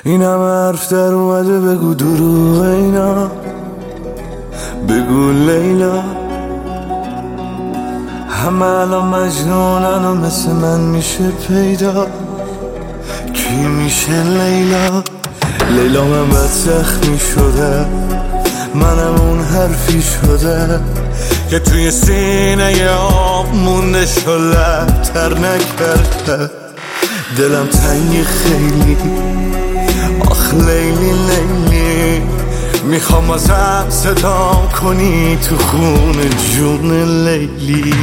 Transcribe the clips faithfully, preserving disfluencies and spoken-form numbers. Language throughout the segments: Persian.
این همه حرف در اومده بگو دروغ اینا، بگو لیلا. همه الان مجنونن و مثل من میشه پیدا، کی میشه لیلا؟ لیلا من بد زخمی شده، منم اون حرفی شده که توی سینه آب مونده شلب تر نکرده. دلم تنگی خیلی، آخ لیلی لیلی، میخوام ازم صدا کنی تو خون جون لیلی.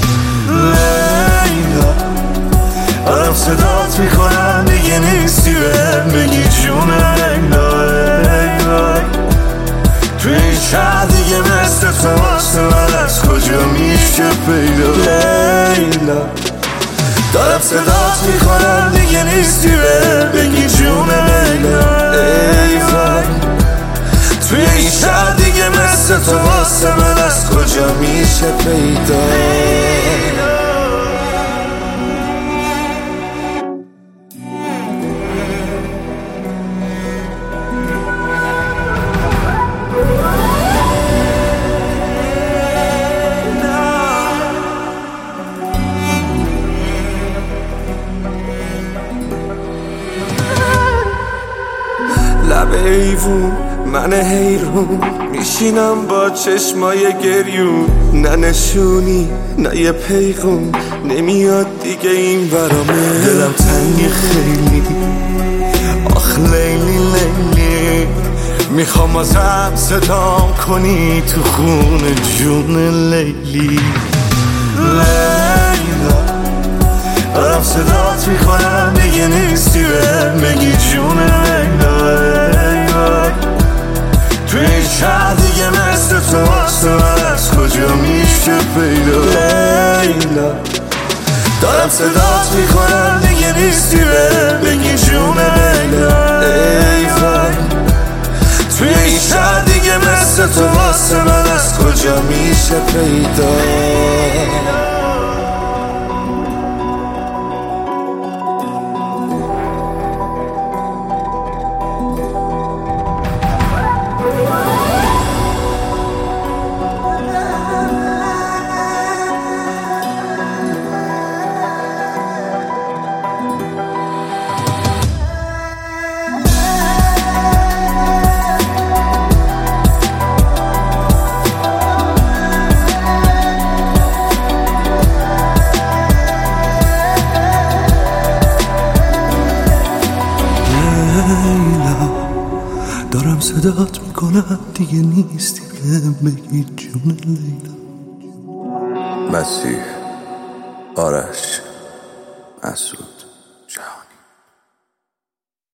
لیلا دارم صدات میکنم دیگه نیستی، بهم بگی جون لیلا. لیلا توی این شهر دیگه مثل تو واسه من از کجا میشه پیدا؟ لیلا دارم صدات میکنم دیگه نیستی، بهم بگی جون لیلا. ای وای توی این شهر دیگه مثل تو واسه من از کجا میشه پیدا؟ لب ایوون من حیرون میشینم با چشمای گریون، نه نشونی نه یه پیغون نمیاد دیگه این برامه. دلم تنگی خیلی، آخ لیلی لیلی، میخوام ازم صدا کنی تو خون جون لیلی. لیلا دارم صدات میکنم دیگه نیستی، بهم بگی جون لیلا. توی این شهر دیگه مثل تو واسه من از کجا میشه پیدا؟ لیلا دارم صدات میکنم دیگه نیستی، بهم بگی جون لیلا. ای وای توی این شهر دیگه مثل تو واسه من از کجا میشه پیدا؟ دارم صدات میکنم دیگه نیستی، بهم بگی جون لیلا. مسیح، آرش، مسعود.